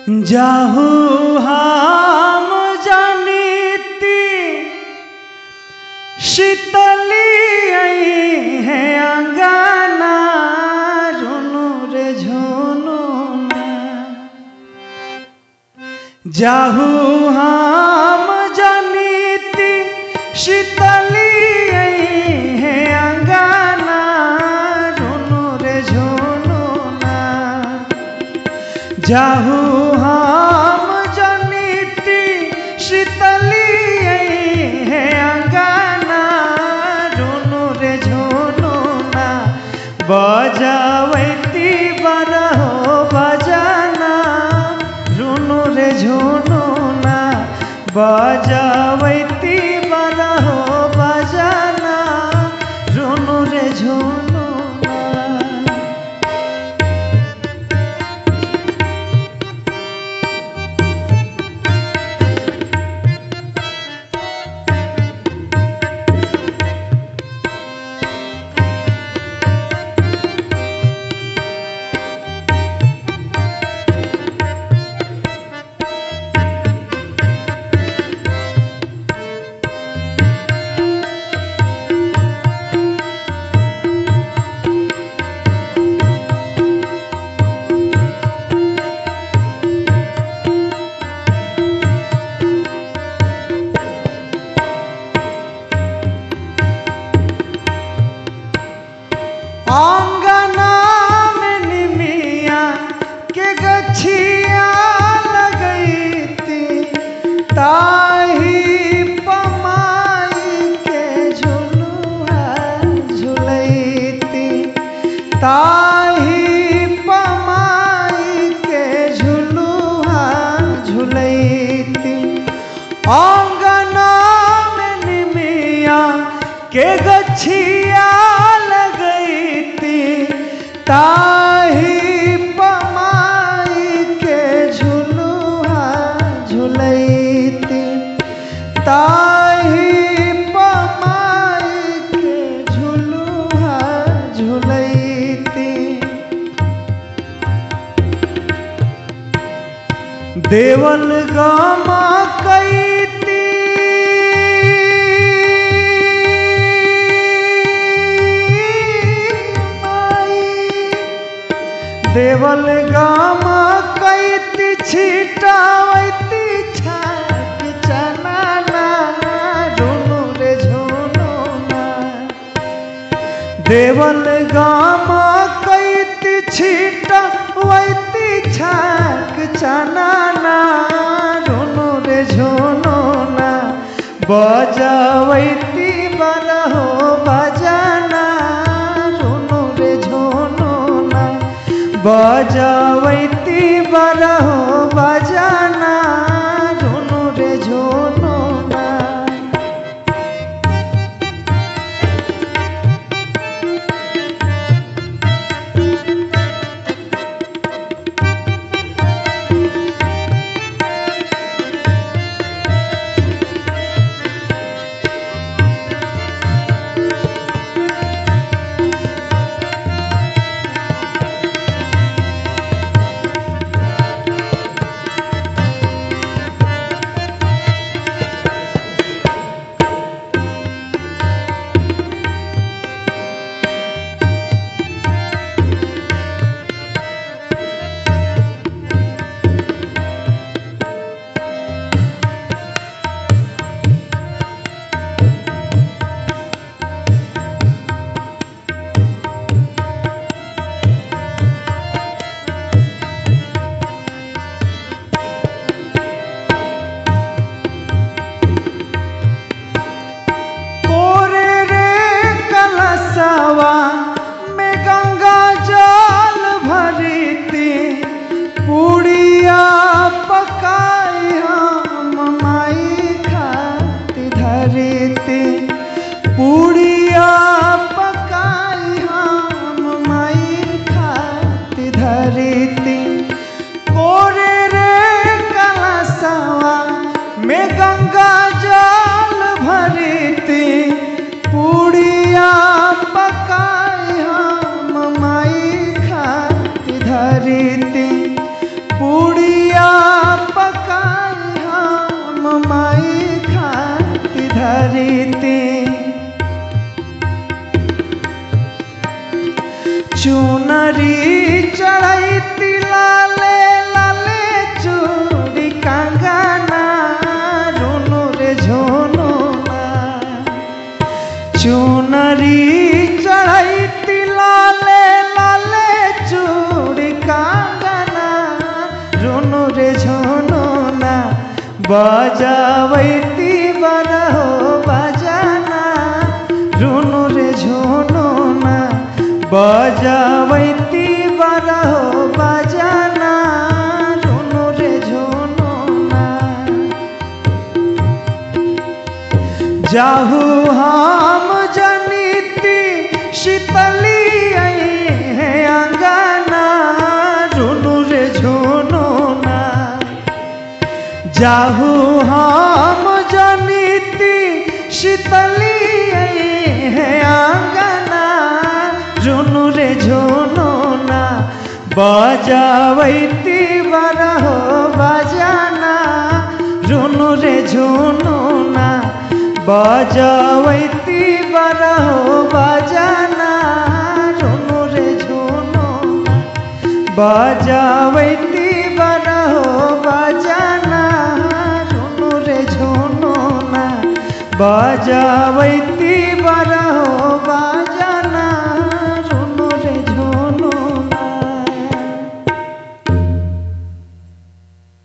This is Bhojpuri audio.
जाहू हम जानीती शीतली है अंगना रुनु रे झुनु जाहू हम जानीती शीतली है अंगना रुनु रे झुनु जाहू हम जानीती शीतली है अंगना रुनु रे झुनु बजावती बरहो बजाना रुनु रे झुनु बजावती बरहो बजाना रुनु रे झुनु आंगना में निमिया के गछिया लगई थी ताही पमाई के झुलुआ झुलई थी ताही पमाई के झुलुआ झुलई थी आंगना में निमिया के गछिया ताही पमाई के झुलुआ झुलैती ताही पमाई के झुलुआ झुलैती देवल गामा कैती देवल गामा कैती छिटावती छाक चनाना रुनु रे झुनु देवल गामा कैती छिटावती छाक चनाना रुनु रे झुनु बजावती बरहो बजाना रुनु रे झुनु बजावती बरहो बजाना रुनु रे झुनु में गंगा जल भरीती पूड़िया पकाई हम माई खाती धरीती पूड़िया पकाई हम माई खाती धरीती कोरे रे कलशवा में गंगा जल भरीती पूड़िया पकाई हम माई खाती धरीती पूड़िया चढ़ैती चुनरी चढ़ैती लाले लाले चूड़ी कंगना रुनु रे झुनु चुनरी चढ़ैती लाले लाले चूड़ी कंगना रुनु रे झुनु बजावैती बरहो बजाना रुनु रे झुनु बजावैती बरहो बजाना रुनु रे झुनु जाहू हम जनिती शीतली है अंगना रुनु रे झुनु जाहू हम जनिती शीतली है अंगना रुनु रे झुनु बजावैती बरहो बजाना रुनु रे झुनु बजावैती बरहो बजाना रुनु रे झुनु बजावैती बरहो बजाना रुनु रे झुनु बजावैती बर